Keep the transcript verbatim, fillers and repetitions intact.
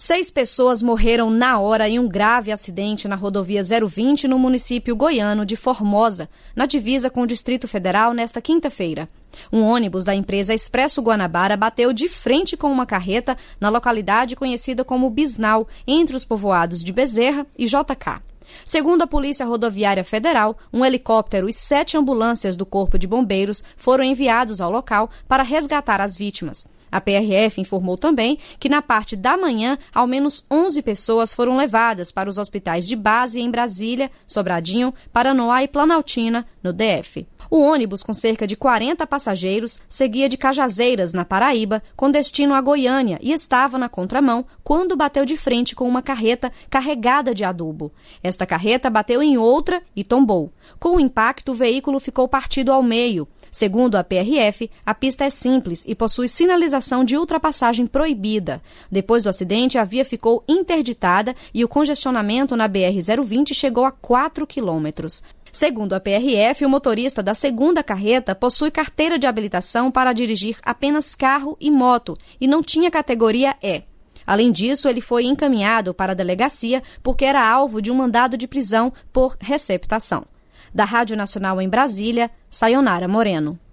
Seis pessoas morreram na hora em um grave acidente na rodovia zero vinte no município goiano de Formosa, na divisa com o Distrito Federal, nesta quinta-feira. Um ônibus da empresa Expresso Guanabara bateu de frente com uma carreta na localidade conhecida como Bisnal, entre os povoados de Bezerra e J K. Segundo a Polícia Rodoviária Federal, um helicóptero e sete ambulâncias do Corpo de Bombeiros foram enviados ao local para resgatar as vítimas. A P R F informou também que, na parte da manhã, ao menos onze pessoas foram levadas para os hospitais de base em Brasília, Sobradinho, Paranoá e Planaltina, no D F. O ônibus, com cerca de quarenta passageiros, seguia de Cajazeiras, na Paraíba, com destino a Goiânia e estava na contramão quando bateu de frente com uma carreta carregada de adubo. Esta carreta bateu em outra e tombou. Com o impacto, o veículo ficou partido ao meio. Segundo a P R F, a pista é simples e possui sinalização de ultrapassagem proibida. Depois do acidente, a via ficou interditada e o congestionamento na B R zero vinte chegou a quatro quilômetros. Segundo a P R F, o motorista da segunda carreta possui carteira de habilitação para dirigir apenas carro e moto e não tinha categoria E. Além disso, ele foi encaminhado para a delegacia porque era alvo de um mandado de prisão por receptação. Da Rádio Nacional em Brasília, Sayonara Moreno.